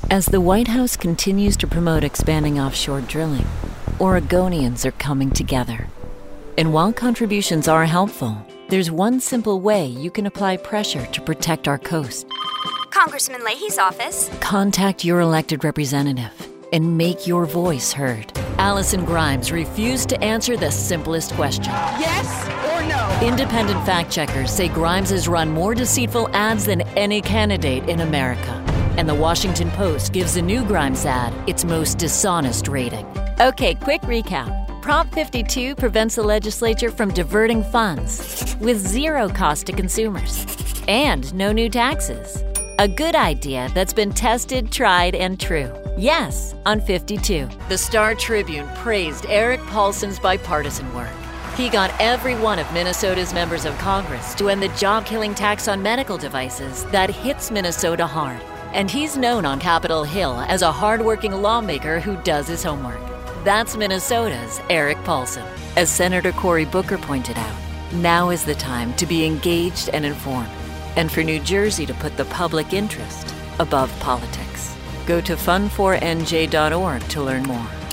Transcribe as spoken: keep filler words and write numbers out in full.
As the White House continues to promote expanding offshore drilling, Oregonians are coming together. And while contributions are helpful, there's one simple way you can apply pressure to protect our coast. Congressman Leahy's office. Contact your elected representative and make your voice heard. Allison Grimes refused to answer the simplest question. Yes or no? Independent fact checkers say Grimes has run more deceitful ads than any candidate in America. And the Washington Post gives the new Grimes ad its most dishonest rating. Okay, quick recap. Prop fifty-two prevents the legislature from diverting funds with zero cost to consumers and no new taxes. A good idea that's been tested, tried, and true. Yes, on fifty-two. The Star Tribune praised Eric Paulson's bipartisan work. He got every one of Minnesota's members of Congress to end the job-killing tax on medical devices that hits Minnesota hard. And he's known on Capitol Hill as a hardworking lawmaker who does his homework. That's Minnesota's Eric Paulson. As Senator Cory Booker pointed out, now is the time to be engaged and informed, and for New Jersey to put the public interest above politics. Go to fund for N J dot org to learn more.